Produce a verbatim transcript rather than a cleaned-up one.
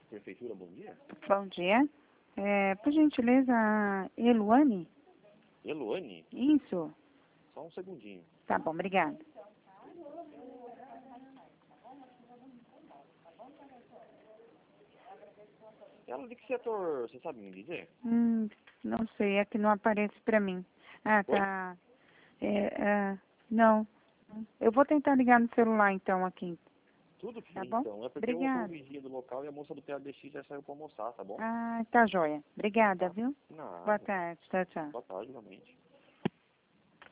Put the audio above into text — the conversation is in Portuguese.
Prefeitura, bom dia. Bom dia. É, por gentileza, a Eluane? Eluane? Isso. Só um segundinho. Tá bom, obrigada. Ela de que setor, você sabe me dizer? Hum, não sei, é que não aparece pra mim. Ah, Oi? tá. É, é, não. Eu vou tentar ligar no celular então aqui. Tudo Tá bem, bom? então. É porque eu sou o Obrigada. vizinho do local e a moça do P A B X já saiu pra almoçar, tá bom? Ah, tá joia. Obrigada, Tá. viu? Boa Nada. tarde. Tchau, tchau. Boa tarde, realmente.